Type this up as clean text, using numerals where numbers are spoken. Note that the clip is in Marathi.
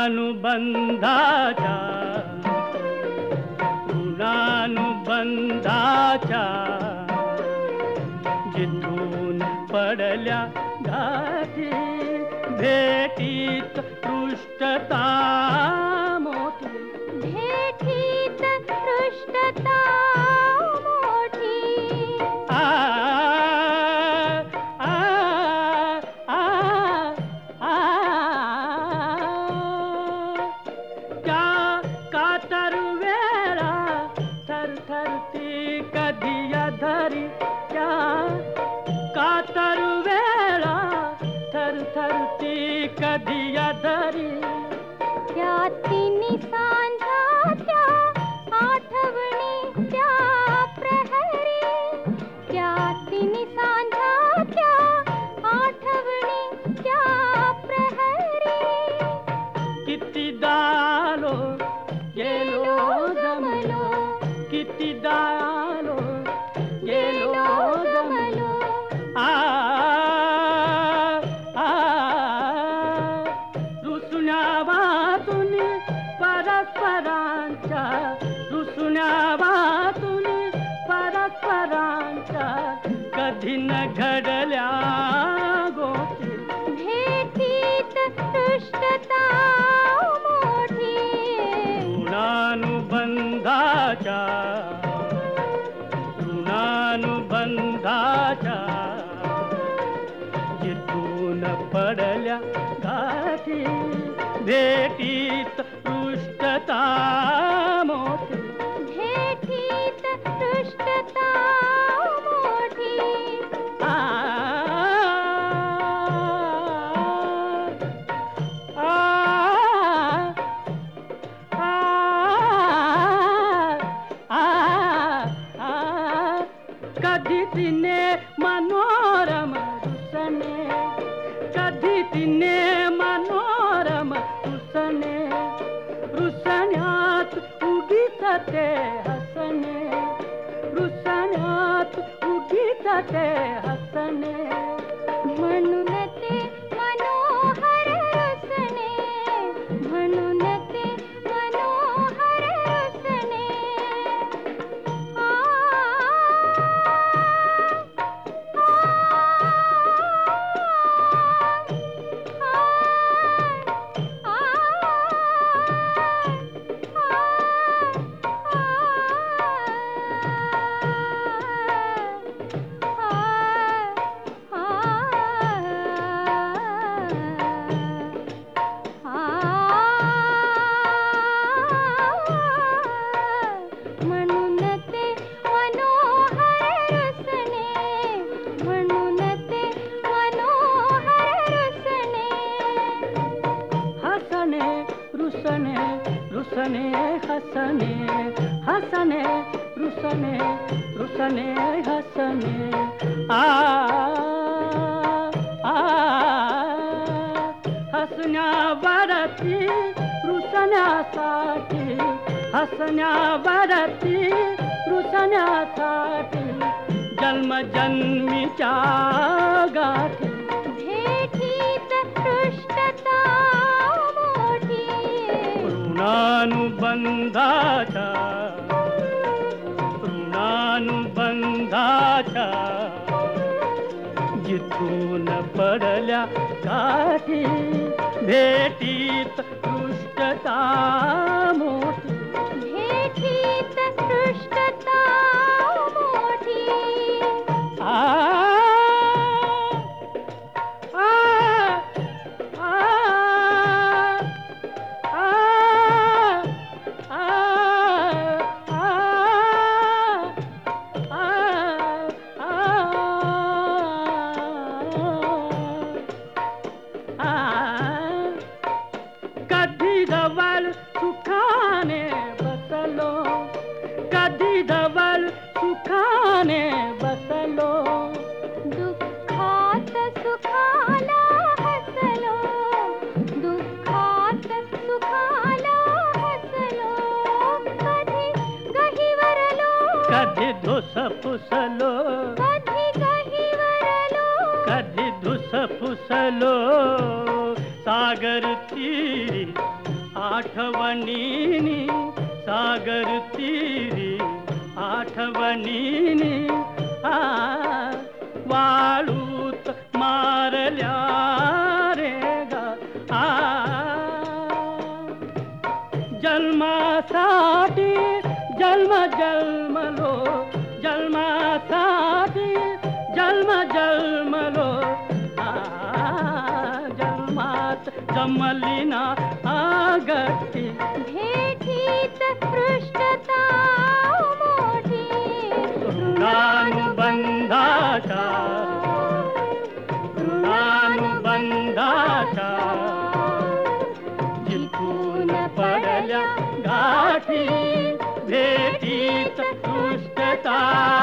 ऋणानुबंधाच्या जिथून पडल्या गाठी भेटीत पृष्ठता मोठी भेटीत पृष्ठता मोठी आ आ आ आ त्या कातर वेळा थरथरती कधी धरी त्या कातर वेळा थरथरती कधी धरी त्या तिन्ही सांजाच्या आठवणी त्या प्रहरी त्या तिन्ही सांजाच्या आठवणी त्या प्रहरी कितीदा आलो गेलो जमलो कितीदा आलो गेलो जमलो रुसण्या वातून परस्परांच्या रुसण्या वातून परस्परांच्या कधी न घडल्या गोष्टी भेटीत पृष्ठता मोठी ऋणानुबंधाच्या जिथून पडल्या गाठी भेटीत पृष्ठता मोठी भेटीत पृष्ठता मोठी आ आ आ आ कधी तिने मनोरम रुसने कधी तिने मनोरम रुसने रुसण्यात उगीच ते हसने रुसण्यात उगीच ते हसने म्हणून ते मनोहर रुसने म्हणून ते मनोहर रुसने म्हणून ते मनोहर रुसने म्हणून ते मनोहर रुसने हसने रुसने रुसने हसने हसने रुसने रुसने हसने आ आ हसण्यावरती रुसण्यासाठी हसण्यावरती रुसण्यासाठी जन्मजन्मीच्या गाठी भेटीत पृष्ठता मोठी ऋणानुबंधाच्या जिथून पडल्या गाठी भेटीत पृष्ठता मोठी भेटीत पृष्ठता मोठी आ आ आ कधी जवळ सुखाने बसलो कधी जवळ सुखाने बसलो दुःखात सुखाला हसलो दुःखात सुखाला हसलो कधी गहिवरलो कधी धुस पुसलो कधी गहिवरलो कधी धुस पुसलो सागर तीरी आठवणीनी सागर तीरी आठवणीनी वाळूत मारल्या रे गा जन्मासाठी जन्म जन्मलो जन्मासाठी जन्म जन्मलो जन्मात जमली ना गट्टी भेटीत पृष्ठता मोठी ऋणानुबंधाचा ऋणानुबंधाचा जिंकून पडल्या गाठी भेटीत पृष्ठता